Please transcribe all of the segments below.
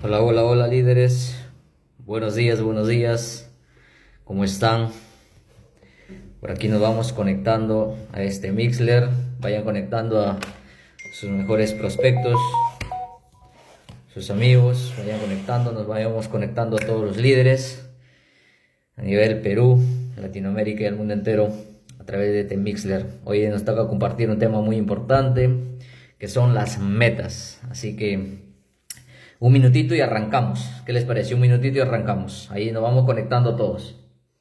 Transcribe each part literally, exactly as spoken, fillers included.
Hola, hola, hola líderes. Buenos días, buenos días. ¿Cómo están? Por aquí nos vamos conectando a este Mixler. Vayan conectando a sus mejores prospectos, sus amigos. Vayan conectando, nos vayamos conectando a todos los líderes a nivel Perú, Latinoamérica y el mundo entero a través de este Mixler. Hoy nos toca compartir un tema muy importante que son las metas. Así que un minutito y arrancamos. ¿Qué les parece? Un minutito y arrancamos. Ahí nos vamos conectando todos.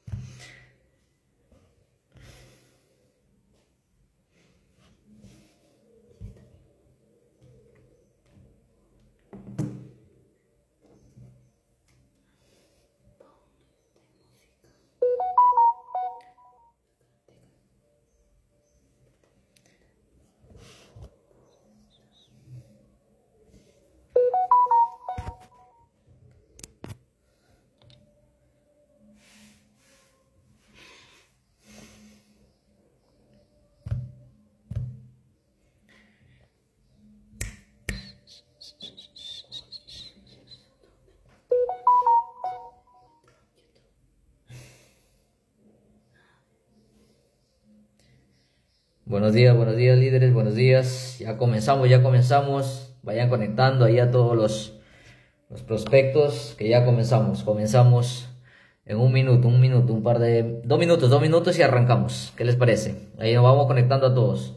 Buenos días, buenos días líderes, buenos días. Ya comenzamos, ya comenzamos. Vayan conectando ahí a todos los, los prospectos que ya comenzamos. Comenzamos en un minuto, un minuto, un par de... Dos minutos, dos minutos y arrancamos. ¿Qué les parece? Ahí nos vamos conectando a todos.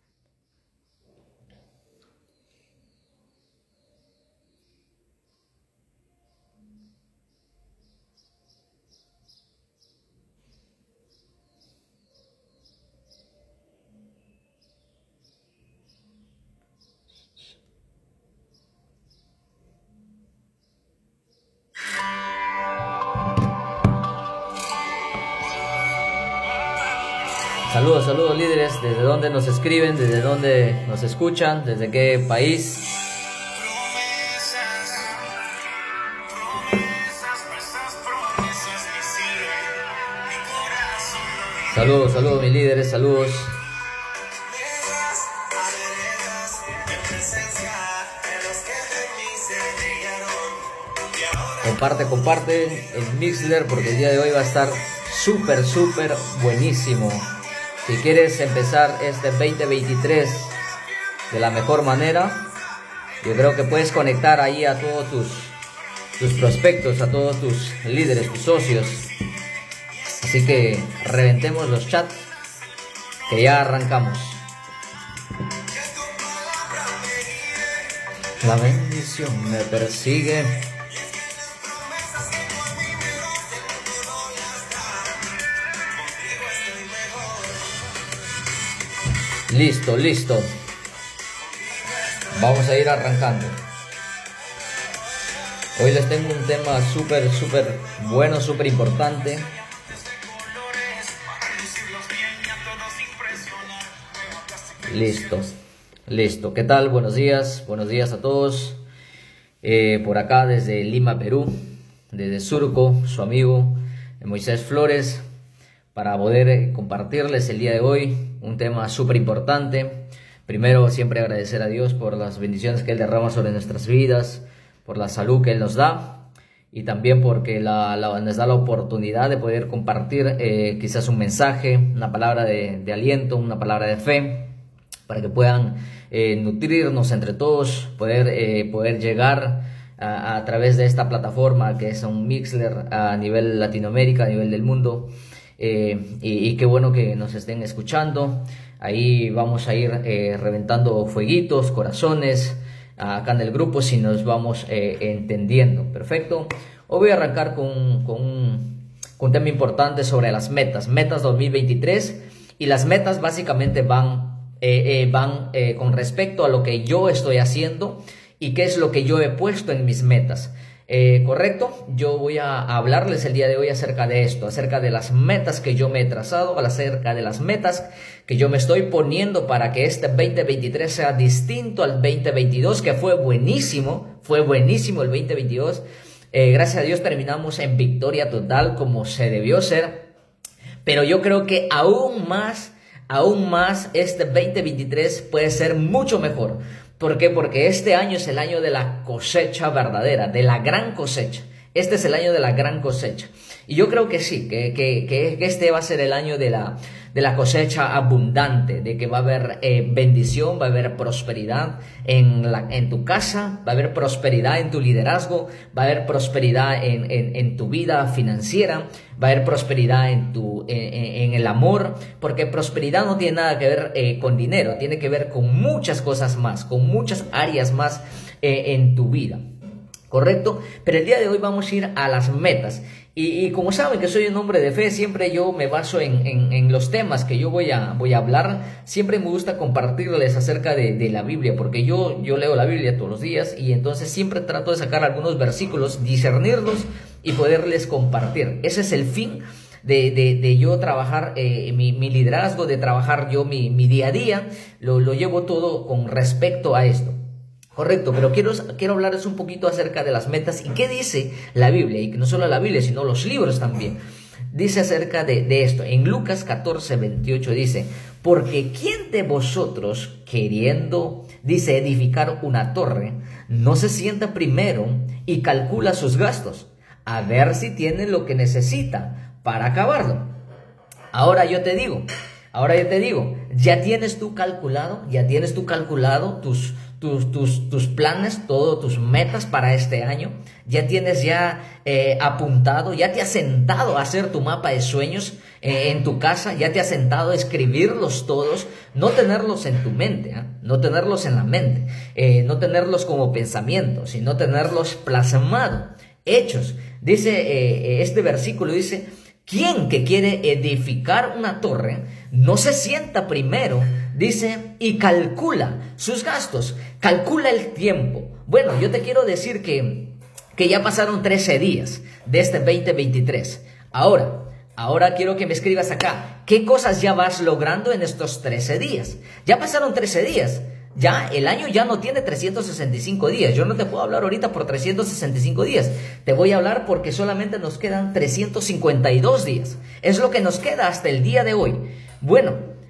Saludos, saludos líderes, desde dónde nos escriben, desde dónde nos escuchan, desde qué país. Saludos, saludos mis líderes, saludos. Comparte, comparte el Mixler porque el día de hoy va a estar súper, súper buenísimo. Si quieres empezar este veinte veintitrés de la mejor manera, yo creo que puedes conectar ahí a todos tus, tus prospectos, a todos tus líderes, tus socios. Así que reventemos los chats, que ya arrancamos. La bendición me persigue. Listo, listo. Vamos a ir arrancando. Hoy les tengo un tema súper, súper bueno, súper importante. Listo, listo. ¿Qué tal? Buenos días, buenos días a todos. Eh, por acá desde Lima, Perú, desde Surco, su amigo Moisés Flores, para poder compartirles el día de hoy un tema súper importante. Primero, siempre agradecer a Dios por las bendiciones que Él derrama sobre nuestras vidas, por la salud que Él nos da y también porque la, la, nos da la oportunidad de poder compartir eh, quizás un mensaje, una palabra de, de aliento, una palabra de fe, para que puedan eh, nutrirnos entre todos, poder, eh, poder llegar a, a través de esta plataforma que es un Mixler a nivel Latinoamérica, a nivel del mundo. Eh, y, y qué bueno que nos estén escuchando. Ahí vamos a ir eh, reventando fueguitos, corazones acá en el grupo, si nos vamos eh, entendiendo. Perfecto. Hoy voy a arrancar con, con, un, con un tema importante sobre las metas, metas dos mil veintitrés, y las metas básicamente van, eh, eh, van eh, con respecto a lo que yo estoy haciendo y qué es lo que yo he puesto en mis metas. Eh, correcto, yo voy a hablarles el día de hoy acerca de esto, acerca de las metas que yo me he trazado, acerca de las metas que yo me estoy poniendo para que este veinte veintitrés sea distinto al veinte veintidós, que fue buenísimo, fue buenísimo el veinte veintidós. Eh, gracias a Dios terminamos en victoria total como se debió ser, pero yo creo que aún más, aún más este veinte veintitrés puede ser mucho mejor. ¿Por qué? Porque este año es el año de la cosecha verdadera, de la gran cosecha. Este es el año de la gran cosecha. Y yo creo que sí, que, que, que este va a ser el año de la, de la cosecha abundante, de que va a haber eh, bendición, va a haber prosperidad en, la, en tu casa, va a haber prosperidad en tu liderazgo, va a haber prosperidad en, en, en tu vida financiera, va a haber prosperidad en, tu, en, en el amor, porque prosperidad no tiene nada que ver eh, con dinero, tiene que ver con muchas cosas más, con muchas áreas más eh, en tu vida. ¿Correcto? Pero el día de hoy vamos a ir a las metas. Y, y como saben que soy un hombre de fe, siempre yo me baso en, en, en los temas que yo voy a, voy a hablar. Siempre me gusta compartirles acerca de, de la Biblia, porque yo, yo leo la Biblia todos los días y entonces siempre trato de sacar algunos versículos, discernirlos y poderles compartir. Ese es el fin de, de, de yo trabajar eh, mi, mi liderazgo, de trabajar yo mi, mi día a día. Lo, lo llevo todo con respecto a esto. Correcto, pero quiero, quiero hablarles un poquito acerca de las metas y qué dice la Biblia, y no solo la Biblia, sino los libros también. Dice acerca de, de esto, en Lucas catorce, veintiocho dice, porque ¿quién de vosotros queriendo, dice, edificar una torre, no se sienta primero y calcula sus gastos, a ver si tiene lo que necesita para acabarlo? Ahora yo te digo, ahora yo te digo, ¿ya tienes tú calculado, ya tienes tú calculado tus Tus, tus, tus planes, todas tus metas para este año? ¿Ya tienes ya eh, apuntado, ya te has sentado a hacer tu mapa de sueños eh, en tu casa? ¿Ya te has sentado a escribirlos todos? No tenerlos en tu mente, ¿eh? No tenerlos en la mente, eh, no tenerlos como pensamientos, sino tenerlos plasmados, hechos. Dice eh, este versículo, dice, ¿quién que quiere edificar una torre no se sienta primero, dice, y calcula sus gastos, calcula el tiempo? Bueno, yo te quiero decir que, que ya pasaron trece días de este veinte veintitrés. Ahora, ahora quiero que me escribas acá, ¿qué cosas ya vas logrando en estos trece días? Ya pasaron trece días. Ya el año ya no tiene trescientos sesenta y cinco días. Yo no te puedo hablar ahorita por trescientos sesenta y cinco días. Te voy a hablar porque solamente nos quedan trescientos cincuenta y dos días. Es lo que nos queda hasta el día de hoy. Bueno,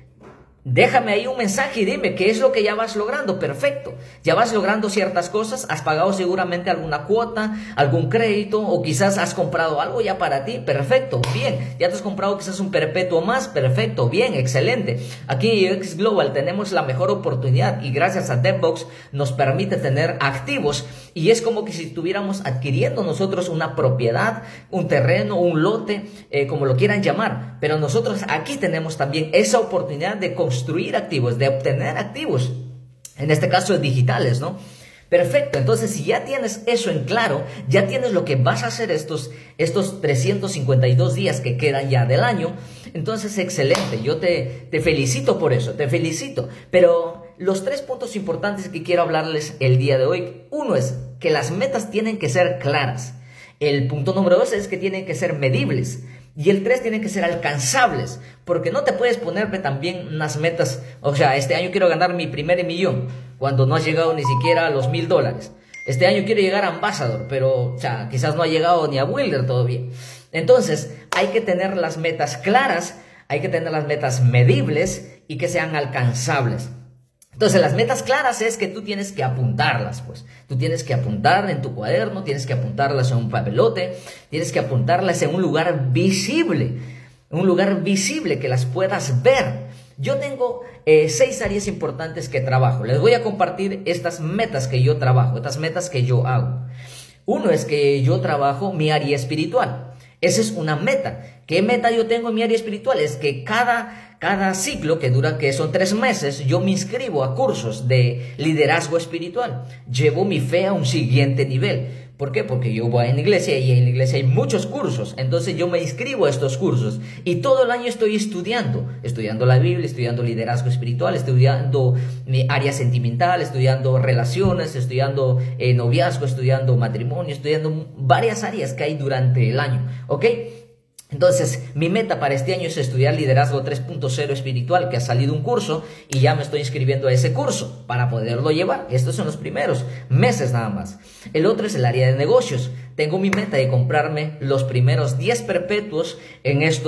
déjame ahí un mensaje y dime qué es lo que ya vas logrando. Perfecto. Ya vas logrando ciertas cosas. Has pagado seguramente alguna cuota, algún crédito, o quizás has comprado algo ya para ti. Perfecto. Bien. Ya te has comprado quizás un perpetuo más. Perfecto. Bien. Excelente. Aquí en U X Global tenemos la mejor oportunidad y gracias a DevBox nos permite tener activos. Y es como que si estuviéramos adquiriendo nosotros una propiedad, un terreno, un lote, eh, como lo quieran llamar. Pero nosotros aquí tenemos también esa oportunidad de construir activos, de obtener activos. En este caso digitales, ¿no? Perfecto, entonces si ya tienes eso en claro, ya tienes lo que vas a hacer estos, estos trescientos cincuenta y dos días que quedan ya del año, entonces excelente, yo te, te felicito por eso, te felicito. Pero los tres puntos importantes que quiero hablarles el día de hoy, uno es que las metas tienen que ser claras, el punto número dos es que tienen que ser medibles, y el tres tienen que ser alcanzables, porque no te puedes ponerme también unas metas, o sea, este año quiero ganar mi primer millón, cuando no has llegado ni siquiera a los mil dólares. Este año quiero llegar a Ambassador, pero o sea, quizás no ha llegado ni a Wilder todavía. Entonces, hay que tener las metas claras, hay que tener las metas medibles y que sean alcanzables. Entonces, las metas claras es que tú tienes que apuntarlas, pues. Tú tienes que apuntar en tu cuaderno, tienes que apuntarlas en un papelote, tienes que apuntarlas en un lugar visible, un lugar visible que las puedas ver. Yo tengo eh, seis áreas importantes que trabajo. Les voy a compartir estas metas que yo trabajo, estas metas que yo hago. Uno es que yo trabajo mi área espiritual. Esa es una meta. ¿Qué meta yo tengo en mi área espiritual? Es que cada... Cada ciclo que dura, que son tres meses, yo me inscribo a cursos de liderazgo espiritual. Llevo mi fe a un siguiente nivel. ¿Por qué? Porque yo voy a la iglesia y en la iglesia hay muchos cursos. Entonces yo me inscribo a estos cursos y todo el año estoy estudiando. Estudiando la Biblia, estudiando liderazgo espiritual, estudiando mi área sentimental, estudiando relaciones, estudiando eh, noviazgo, estudiando matrimonio, estudiando varias áreas que hay durante el año. ¿Ok? Entonces, mi meta para este año es estudiar liderazgo tres punto cero espiritual, que ha salido un curso y ya me estoy inscribiendo a ese curso para poderlo llevar. Estos son los primeros meses nada más. El otro es el área de negocios. Tengo mi meta de comprarme los primeros diez perpetuos en estos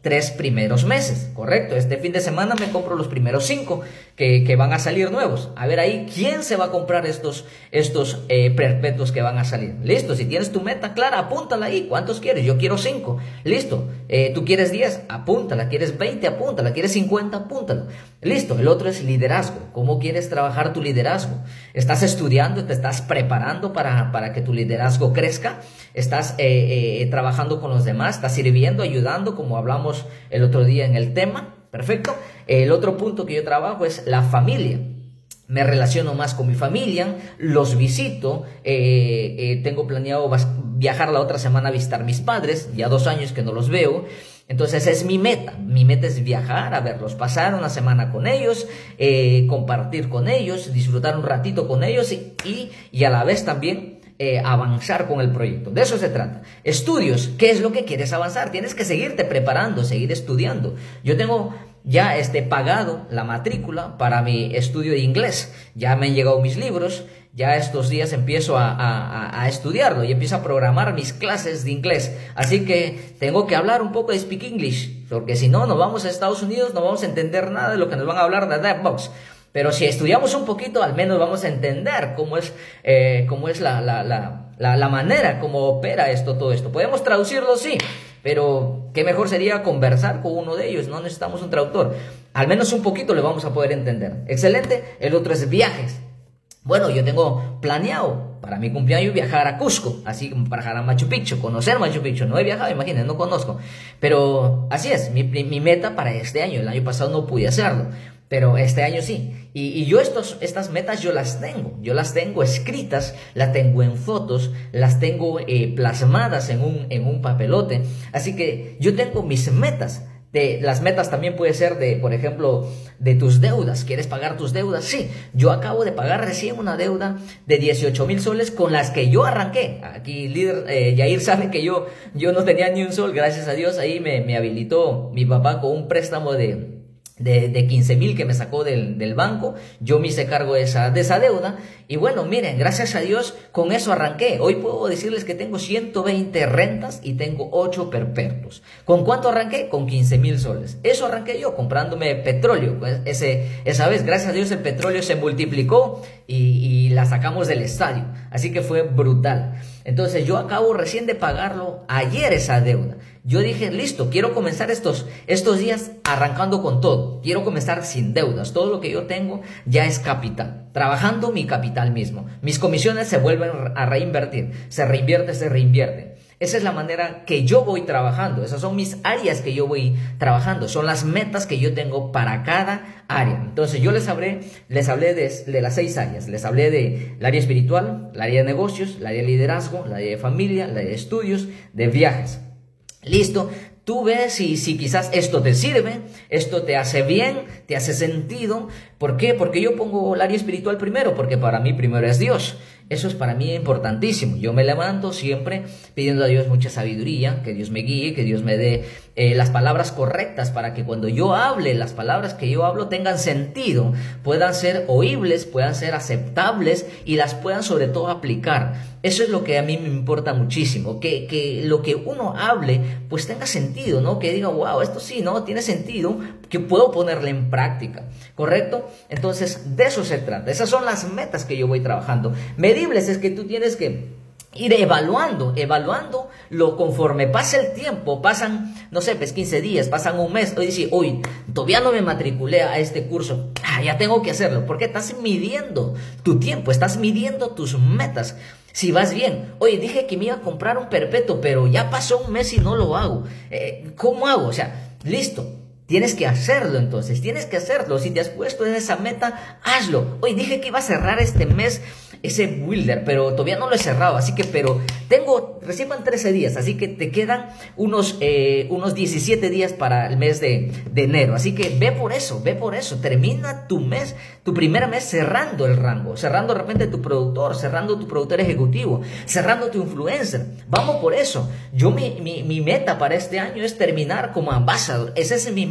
tres primeros meses, ¿correcto? Este fin de semana me compro los primeros cinco que, que van a salir nuevos. A ver ahí, ¿quién se va a comprar estos, estos eh, perpetuos que van a salir? Listo, si tienes tu meta clara, apúntala ahí. ¿Cuántos quieres? Yo quiero cinco. Listo, eh, tú quieres diez, apúntala. ¿Quieres veinte? Apúntala. ¿Quieres cincuenta? Apúntalo. Listo, el otro es liderazgo. ¿Cómo quieres trabajar tu liderazgo? ¿Estás estudiando? ¿Te estás preparando para, para que tu liderazgo crezca? ¿Estás eh, eh, trabajando con los demás? ¿Estás sirviendo, ayudando, como hablamos el otro día en el tema? Perfecto. El otro punto que yo trabajo es la familia. Me relaciono más con mi familia, los visito, eh, eh, tengo planeado viajar la otra semana a visitar a mis padres, ya dos años que no los veo. Entonces es mi meta, mi meta es viajar, a verlos, pasar una semana con ellos, eh, compartir con ellos, disfrutar un ratito con ellos y, y, y a la vez también Eh, avanzar con el proyecto. De eso se trata. Estudios, ¿qué es lo que quieres avanzar? Tienes que seguirte preparando, seguir estudiando. Yo tengo ya este, pagado la matrícula para mi estudio de inglés. Ya me han llegado mis libros. Ya estos días empiezo a, a, a estudiarlo y empiezo a programar mis clases de inglés. Así que tengo que hablar un poco de Speak English, porque si no, nos vamos a Estados Unidos, no vamos a entender nada de lo que nos van a hablar de DevBox. Pero si estudiamos un poquito, al menos vamos a entender cómo es, eh, cómo es la, la, la, la, la manera, cómo opera esto, todo esto. Podemos traducirlo, sí, pero qué mejor sería conversar con uno de ellos. No necesitamos un traductor. Al menos un poquito le vamos a poder entender. Excelente. El otro es viajes. Bueno, yo tengo planeado para mi cumpleaños viajar a Cusco, así como para viajar a Machu Picchu, conocer Machu Picchu. No he viajado, imagínense, no conozco. Pero así es, mi, mi meta para este año. El año pasado no pude hacerlo, pero este año sí. Y, y yo estos, estas metas yo las tengo. Yo las tengo escritas, las tengo en fotos, las tengo eh, plasmadas en un, en un papelote. Así que yo tengo mis metas. De, las metas también puede ser de, por ejemplo, de tus deudas. ¿Quieres pagar tus deudas? Sí, yo acabo de pagar recién una deuda de dieciocho mil soles con las que yo arranqué. Aquí líder eh, Yair sabe que yo, yo no tenía ni un sol, gracias a Dios. Ahí me, me habilitó mi papá con un préstamo de... de, de quince mil que me sacó del, del banco. Yo me hice cargo de esa, de esa deuda. Y bueno, miren, gracias a Dios, con eso arranqué. Hoy puedo decirles que tengo ciento veinte rentas y tengo ocho perpetuos. ¿Con cuánto arranqué? Con quince mil soles. Eso arranqué yo, comprándome petróleo. Pues ese, esa vez, gracias a Dios, el petróleo se multiplicó y, y la sacamos del estadio. Así que fue brutal. Entonces yo acabo recién de pagarlo ayer esa deuda. Yo dije, listo, quiero comenzar estos, estos días arrancando con todo. Quiero comenzar sin deudas. Todo lo que yo tengo ya es capital. Trabajando mi capital mismo. Mis comisiones se vuelven a reinvertir. Se reinvierte, se reinvierte. Esa es la manera que yo voy trabajando. Esas son mis áreas que yo voy trabajando. Son las metas que yo tengo para cada área. Entonces yo les hablé, les hablé de, de las seis áreas. Les hablé del área espiritual, el área de negocios, el área de liderazgo, el área de familia, el área de estudios, de viajes. Listo, tú ves si, si quizás esto te sirve, esto te hace bien, te hace sentido. ¿Por qué? Porque yo pongo el área espiritual primero, porque para mí primero es Dios. Eso es para mí importantísimo. Yo me levanto siempre pidiendo a Dios mucha sabiduría, que Dios me guíe, que Dios me dé eh, las palabras correctas para que cuando yo hable, las palabras que yo hablo tengan sentido, puedan ser oíbles, puedan ser aceptables y las puedan sobre todo aplicar. Eso es lo que a mí me importa muchísimo, que, que lo que uno hable pues tenga sentido, ¿no? Que diga, wow, esto sí, ¿no? Tiene sentido, que puedo ponerle en práctica, ¿correcto? Entonces, de eso se trata. Esas son las metas que yo voy trabajando. Medibles es que tú tienes que ir evaluando, evaluando lo conforme pasa el tiempo, pasan, no sé, pues quince días, pasan un mes, hoy dice, uy, todavía no me matriculé a este curso, ah, ya tengo que hacerlo, porque estás midiendo tu tiempo, estás midiendo tus metas. Si vas bien, oye, dije que me iba a comprar un perpetuo, pero ya pasó un mes y no lo hago, eh, ¿cómo hago? O sea, listo. Tienes que hacerlo entonces, tienes que hacerlo. Si te has puesto en esa meta, hazlo. Hoy dije que iba a cerrar este mes ese builder, pero todavía no lo he cerrado. Así que, pero tengo, recién van trece días, así que te quedan unos, eh, unos diecisiete días para el mes de, de enero. Así que ve por eso, ve por eso. Termina tu mes, tu primer mes cerrando el rango, cerrando de repente tu productor, cerrando tu productor ejecutivo, cerrando tu influencer. Vamos por eso. Yo, mi, mi, mi meta para este año es terminar como ambassador. Esa es mi meta.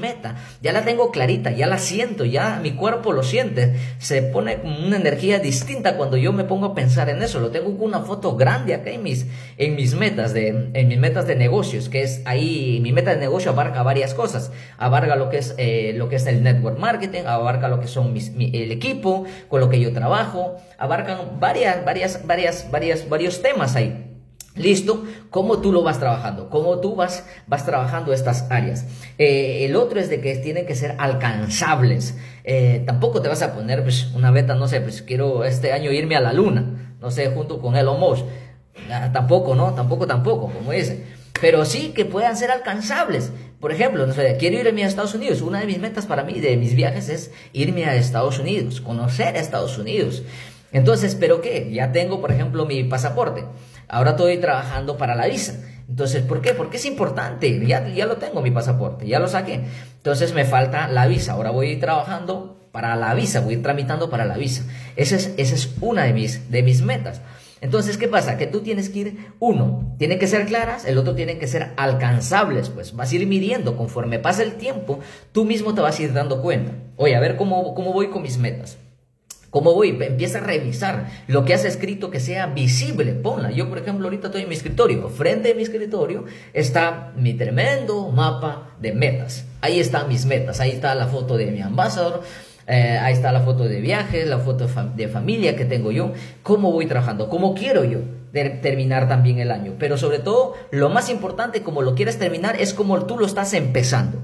meta, ya la tengo clarita, ya la siento, ya mi cuerpo lo siente, se pone con una energía distinta cuando yo me pongo a pensar en eso. Lo tengo con una foto grande acá en mis, en mis metas de, en mis metas de negocios, que es ahí, mi meta de negocio abarca varias cosas, abarca lo que es, eh, lo que es el network marketing, abarca lo que son mis, mi, el equipo con lo que yo trabajo, abarcan varias, varias, varias, varias, varios temas ahí. ¿Listo? ¿Cómo tú lo vas trabajando? ¿Cómo tú vas, vas trabajando estas áreas? Eh, el otro es de que tienen que ser alcanzables. Eh, tampoco te vas a poner pues, una meta, no sé, pues quiero este año irme a la luna, no sé, junto con Elon Musk. Ah, tampoco, ¿no? Tampoco, tampoco, como dice. Pero sí que puedan ser alcanzables. Por ejemplo, no sé, quiero irme a Estados Unidos. Una de mis metas para mí, de mis viajes, es irme a Estados Unidos, conocer a Estados Unidos. Entonces, ¿pero qué? Ya tengo, por ejemplo, mi pasaporte. Ahora estoy trabajando para la visa. Entonces, ¿por qué? Porque es importante. Ya, ya lo tengo mi pasaporte, ya lo saqué. Entonces me falta la visa. Ahora voy trabajando para la visa, voy tramitando para la visa. Esa es, esa es una de mis, de mis metas. Entonces, ¿qué pasa? Que tú tienes que ir, uno, tienen que ser claras, el otro tienen que ser alcanzables, pues vas a ir midiendo conforme pasa el tiempo, tú mismo te vas a ir dando cuenta. Oye, a ver cómo, cómo voy con mis metas. ¿Cómo voy? Empieza a revisar lo que has escrito que sea visible, ponla. Yo, por ejemplo, ahorita estoy en mi escritorio. Frente a mi escritorio está mi tremendo mapa de metas. Ahí están mis metas. Ahí está la foto de mi ambassador. Eh, ahí está la foto de viajes, la foto de familia que tengo yo. ¿Cómo voy trabajando? ¿Cómo quiero yo terminar también el año? Pero sobre todo, lo más importante, como lo quieres terminar, es como tú lo estás empezando.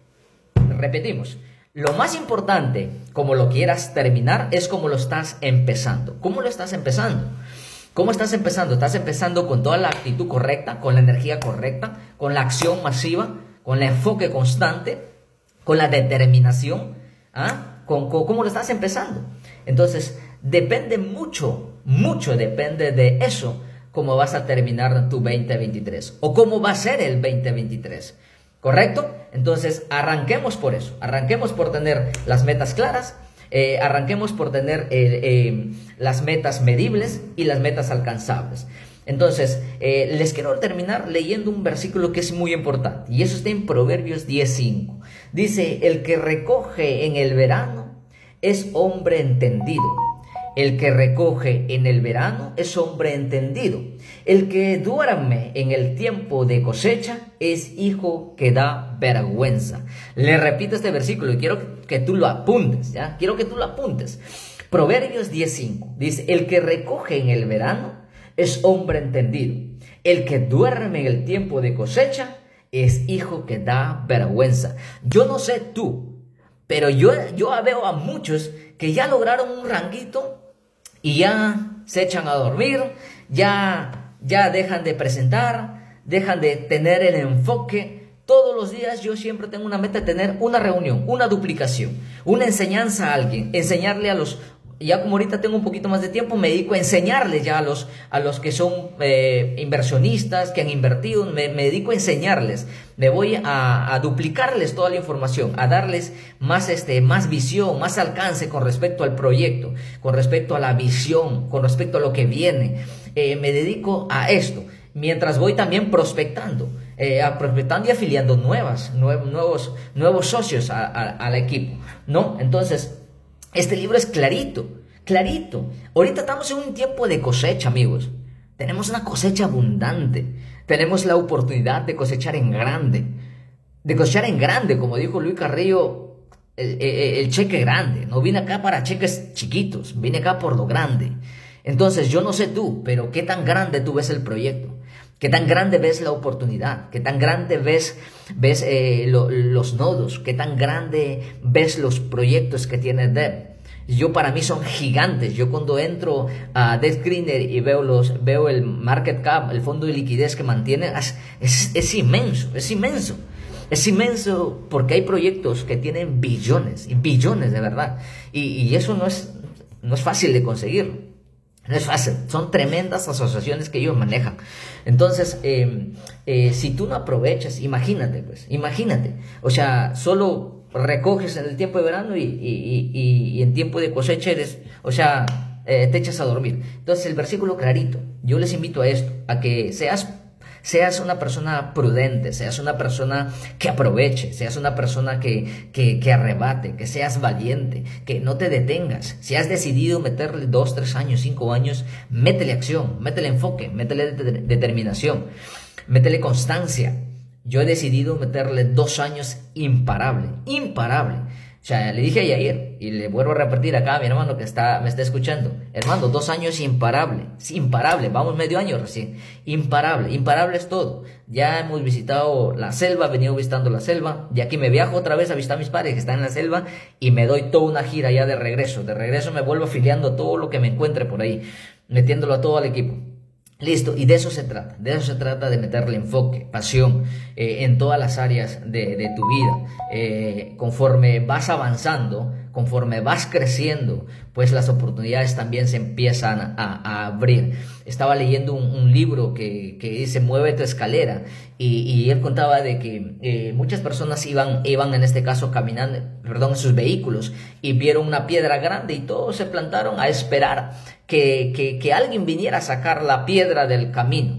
Repetimos. Lo más importante, como lo quieras terminar, es como lo estás empezando. ¿Cómo lo estás empezando? ¿Cómo estás empezando? ¿Estás empezando con toda la actitud correcta, con la energía correcta, con la acción masiva, con el enfoque constante, con la determinación? ¿Ah? ¿Con, con, ¿Cómo lo estás empezando? Entonces, depende mucho, mucho depende de eso, cómo vas a terminar tu veinte veintitrés o cómo va a ser el veinte veintitrés. ¿Correcto? Entonces, arranquemos por eso. Arranquemos por tener las metas claras. Eh, arranquemos por tener eh, eh, las metas medibles y las metas alcanzables. Entonces, eh, les quiero terminar leyendo un versículo que es muy importante. Y eso está en Proverbios diez cinco. Dice, el que recoge en el verano es hombre entendido. El que recoge en el verano es hombre entendido. El que duerme en el tiempo de cosecha es hijo que da vergüenza. Le repito este versículo y quiero que tú lo apuntes, ¿ya? Quiero que tú lo apuntes. Proverbios diez cinco dice, el que recoge en el verano es hombre entendido. El que duerme en el tiempo de cosecha es hijo que da vergüenza. Yo no sé tú, pero yo, yo veo a muchos que ya lograron un ranguito y ya se echan a dormir, ya, ya dejan de presentar, dejan de tener el enfoque. Todos los días yo siempre tengo una meta de tener una reunión, una duplicación, una enseñanza a alguien, enseñarle a los... Ya como ahorita tengo un poquito más de tiempo, me dedico a enseñarles ya a los, a los que son eh, inversionistas, que han invertido, me, me dedico a enseñarles. Me voy a, a duplicarles toda la información, a darles más, este, más visión, más alcance con respecto al proyecto, con respecto a la visión, con respecto a lo que viene. Eh, me dedico a esto, mientras voy también prospectando, eh, a prospectando y afiliando nuevas, nuevos, nuevos, nuevos socios a, a, al equipo, ¿no? Entonces... este libro es clarito, clarito. Ahorita estamos en un tiempo de cosecha, amigos. Tenemos una cosecha abundante. Tenemos la oportunidad de cosechar en grande. De cosechar en grande, como dijo Luis Carrillo, el, el, el cheque grande. No vine acá para cheques chiquitos, vine acá por lo grande. Entonces, yo no sé tú, pero ¿qué tan grande tú ves el proyecto? ¿Qué tan grande ves la oportunidad? ¿Qué tan grande ves, ves eh, lo, los nodos? ¿Qué tan grande ves los proyectos que tiene Dev? Yo para mí son gigantes. Yo cuando entro a Dev Screener y veo, los, veo el market cap, el fondo de liquidez que mantiene, es, es, es inmenso, es inmenso. Es inmenso porque hay proyectos que tienen billones, y billones de verdad. Y, y eso no es, no es fácil de conseguir. No es fácil, son tremendas asociaciones que ellos manejan. Entonces, eh, eh, si tú no aprovechas, imagínate, pues, imagínate. O sea, solo recoges en el tiempo de verano y, y, y, y en tiempo de cosecha eres, o sea, eh, te echas a dormir. Entonces, el versículo clarito, yo les invito a esto, a que seas, seas una persona prudente, seas una persona que aproveche, seas una persona que, que, que arrebate, que seas valiente, que no te detengas. Si has decidido meterle dos, tres años, cinco años, métele acción, métele enfoque, métele de- determinación, métele constancia. Yo he decidido meterle dos años imparable, imparable. O sea, le dije a Yair, y le vuelvo a repetir acá a mi hermano que está, me está escuchando. Hermano, dos años imparable, imparable, vamos medio año recién. Imparable, imparable es todo. Ya hemos visitado la selva, he venido visitando la selva, y aquí me viajo otra vez a visitar a mis padres que están en la selva, y me doy toda una gira ya de regreso. De regreso me vuelvo afiliando todo lo que me encuentre por ahí, metiéndolo a todo al equipo. Listo, y de eso se trata, de eso se trata, de meterle enfoque, pasión eh, en todas las áreas de, de tu vida. Eh, conforme vas avanzando, conforme vas creciendo, pues las oportunidades también se empiezan a, a abrir. Estaba leyendo un, un libro que, que dice Mueve tu escalera, y, y él contaba de que eh, muchas personas iban, iban en este caso caminando, perdón, en sus vehículos, y vieron una piedra grande y todos se plantaron a esperar que, que, que alguien viniera a sacar la piedra del camino.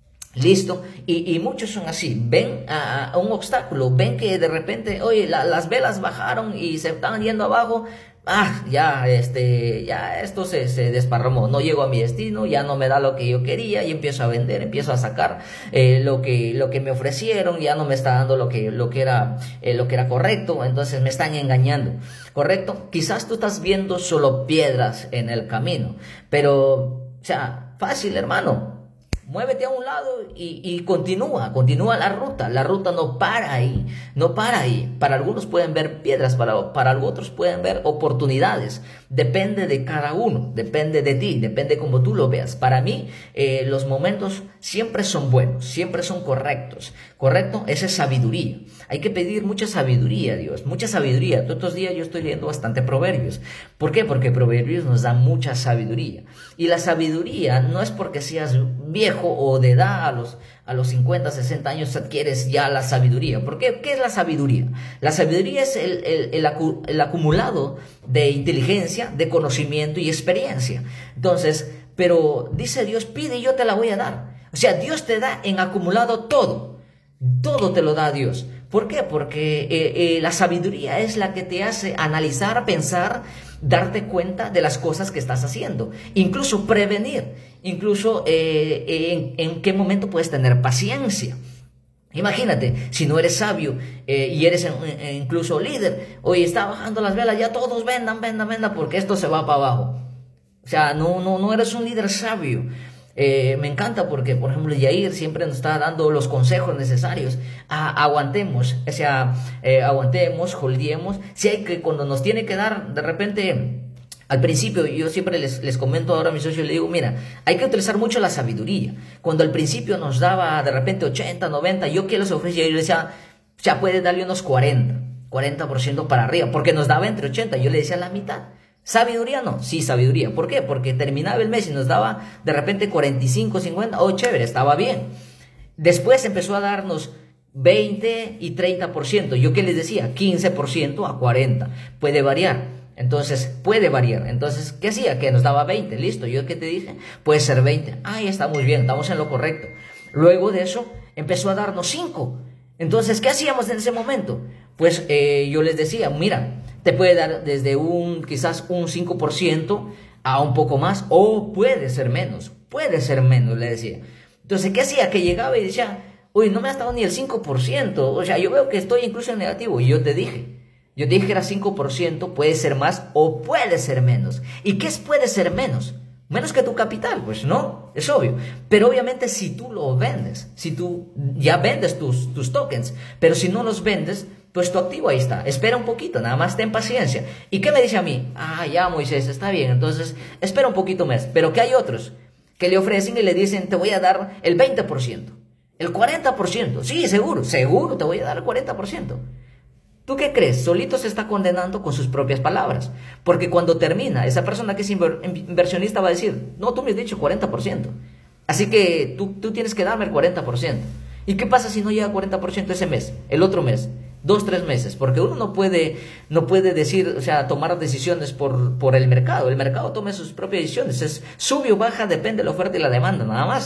Listo, y, y muchos son así, ven a, a un obstáculo, ven que de repente, oye, la, las velas bajaron y se estaban yendo abajo. Ah, ya, este, ya esto se, se desparramó, no llego a mi destino, ya no me da lo que yo quería, y empiezo a vender, empiezo a sacar eh, lo que, lo que me ofrecieron, ya no me está dando lo que, lo que era, eh, lo que era correcto, entonces me están engañando, ¿correcto? Quizás tú estás viendo solo piedras en el camino, pero, o sea, fácil, hermano. Muévete a un lado y, y continúa, continúa la ruta. La ruta no para ahí, no para ahí. Para algunos pueden ver piedras, para, para otros pueden ver oportunidades. Depende de cada uno, depende de ti, depende como tú lo veas. Para mí, eh, los momentos siempre son buenos, siempre son correctos. ¿Correcto? Esa es sabiduría. Hay que pedir mucha sabiduría a Dios, mucha sabiduría. Todos estos días yo estoy leyendo bastante Proverbios. ¿Por qué? Porque Proverbios nos da mucha sabiduría. Y la sabiduría no es porque seas viejo o de edad, a los, a los cincuenta, sesenta años adquieres ya la sabiduría. ¿Por qué? ¿Qué es la sabiduría? La sabiduría es el, el, el, acu, el acumulado de inteligencia, de conocimiento y experiencia. Entonces, pero dice Dios, pide y yo te la voy a dar. O sea, Dios te da en acumulado todo. Todo te lo da Dios. ¿Por qué? Porque eh, eh, la sabiduría es la que te hace analizar, pensar, darte cuenta de las cosas que estás haciendo, incluso prevenir, incluso eh, eh, en, en qué momento puedes tener paciencia. Imagínate, si no eres sabio eh, y eres en, en, incluso líder, oye, está bajando las velas, ya todos vendan, vendan, vendan, porque esto se va para abajo. O sea, no, no, no eres un líder sabio. Eh, me encanta porque, por ejemplo, Yair siempre nos está dando los consejos necesarios. Ah, aguantemos, o sea, eh, aguantemos, holdiemos. Si hay que, cuando nos tiene que dar, de repente, al principio, yo siempre les, les comento ahora a mis socios, les digo, mira, hay que utilizar mucho la sabiduría. Cuando al principio nos daba de repente ochenta, noventa, yo que les ofrecía, yo les decía, ya puedes darle unos cuarenta, cuarenta por ciento para arriba, porque nos daba entre ochenta, yo le decía la mitad. ¿Sabiduría? No, sí, sabiduría. ¿Por qué? Porque terminaba el mes y nos daba de repente cuarenta y cinco, cincuenta, oh, chévere, estaba bien. Después empezó a darnos veinte y treinta por ciento. ¿Yo qué les decía? quince por ciento a cuarenta. Puede variar. Entonces, puede variar. Entonces, ¿qué hacía? Que nos daba veinte. Listo, ¿yo qué te dije? Puede ser veinte. Ahí está muy bien, estamos en lo correcto. Luego de eso, empezó a darnos cinco. Entonces, ¿qué hacíamos en ese momento? Pues eh, yo les decía, mira, te puede dar desde un, quizás un cinco por ciento a un poco más, o puede ser menos, puede ser menos, le decía. Entonces, ¿qué hacía? Que llegaba y decía, uy, no me has dado ni el cinco por ciento, o sea, yo veo que estoy incluso en negativo, y yo te dije, yo te dije que era cinco por ciento, puede ser más o puede ser menos. ¿Y qué es puede ser menos? Menos que tu capital, pues no, es obvio. Pero obviamente si tú lo vendes, si tú ya vendes tus, tus tokens, pero si no los vendes, pues tu activo ahí está. Espera un poquito, nada más ten paciencia. ¿Y qué me dice a mí? Ah, ya Moisés, está bien, entonces espera un poquito más. Pero que hay otros que le ofrecen y le dicen, te voy a dar el veinte por ciento, el cuarenta por ciento. Sí, seguro, seguro te voy a dar el cuarenta por ciento. ¿Tú qué crees? Solito se está condenando con sus propias palabras. Porque cuando termina, esa persona que es inver inversionista va a decir, no, tú me has dicho cuarenta por ciento. Así que tú, tú tienes que darme el cuarenta por ciento. ¿Y qué pasa si no llega cuarenta por ciento ese mes, el otro mes, dos, tres meses? Porque uno no puede, no puede decir, o sea, tomar decisiones por, por el mercado. El mercado toma sus propias decisiones. Es sube o baja, depende de la oferta y la demanda, nada más.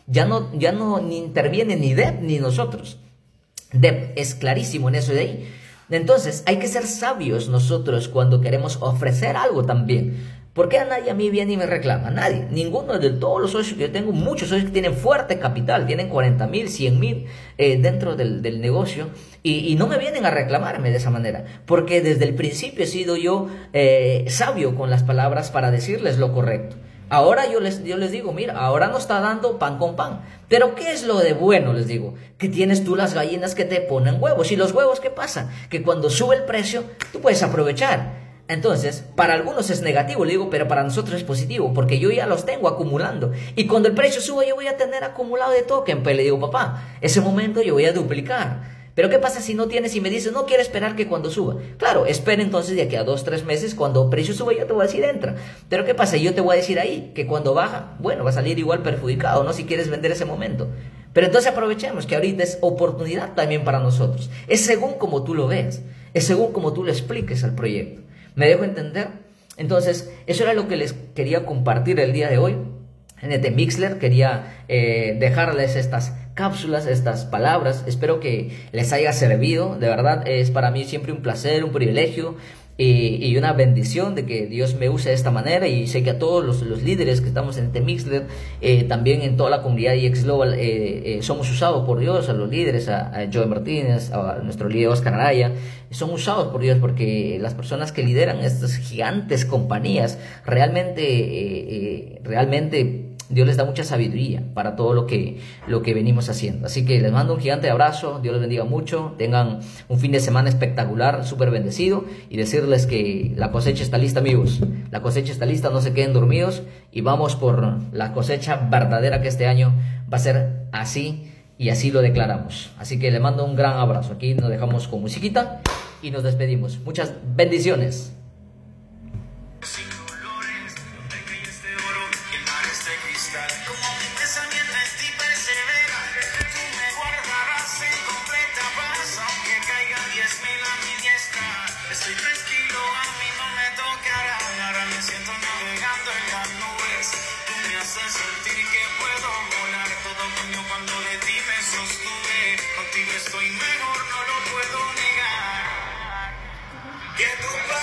Ya no, ya no ni interviene ni D E P ni nosotros. D E P es clarísimo en eso de ahí. Entonces, hay que ser sabios nosotros cuando queremos ofrecer algo también. ¿Por qué a nadie a mí viene y me reclama? Nadie. Ninguno de todos los socios que yo tengo, muchos socios que tienen fuerte capital, tienen cuarenta mil, cien mil eh, dentro del, del negocio y, y no me vienen a reclamarme de esa manera. Porque desde el principio he sido yo eh, sabio con las palabras para decirles lo correcto. Ahora yo les, yo les digo, mira, ahora no está dando pan con pan. Pero ¿qué es lo de bueno? Les digo, que tienes tú las gallinas que te ponen huevos. ¿Y los huevos qué pasa? Que cuando sube el precio, tú puedes aprovechar. Entonces, para algunos es negativo, le digo, pero para nosotros es positivo, porque yo ya los tengo acumulando. Y cuando el precio suba, yo voy a tener acumulado de token. Pues le digo, papá, ese momento yo voy a duplicar. Pero ¿qué pasa si no tienes y me dices, no quiero esperar que cuando suba? Claro, espera entonces de aquí a dos, tres meses, cuando el precio suba yo te voy a decir entra. Pero ¿qué pasa? Yo te voy a decir ahí que cuando baja, bueno, va a salir igual perjudicado, ¿no? Si quieres vender ese momento. Pero entonces aprovechemos que ahorita es oportunidad también para nosotros. Es según como tú lo veas, es según como tú le expliques al proyecto. ¿Me dejo entender? Entonces, eso era lo que les quería compartir el día de hoy. En este Mixler quería eh, dejarles estas cápsulas, estas palabras. Espero que les haya servido. De verdad, es para mí siempre un placer, un privilegio y, y una bendición de que Dios me use de esta manera. Y sé que a todos los, los líderes que estamos en este Mixler, eh, también en toda la comunidad I X Global, eh, eh, somos usados por Dios. A los líderes, a, a Joe Martínez, a nuestro líder Oscar Araya, son usados por Dios porque las personas que lideran estas gigantes compañías realmente, eh, eh, realmente Dios les da mucha sabiduría para todo lo que, lo que venimos haciendo. Así que les mando un gigante abrazo, Dios les bendiga mucho, tengan un fin de semana espectacular, súper bendecido, y decirles que la cosecha está lista, amigos. La cosecha está lista, no se queden dormidos y vamos por la cosecha verdadera, que este año va a ser así y así lo declaramos. Así que les mando un gran abrazo. Aquí nos dejamos con musiquita y nos despedimos. Muchas bendiciones. Como mi pensamiento en ti persevera, tú me guardarás en completa paz, aunque caigan diez mil a mi diestra. Estoy tranquilo, a mí no me tocará. Ahora me siento navegando en las nubes. Tú me haces sentir que puedo volar. Todo mío cuando de ti me sostuve. Contigo estoy mejor, no lo puedo negar. Que tu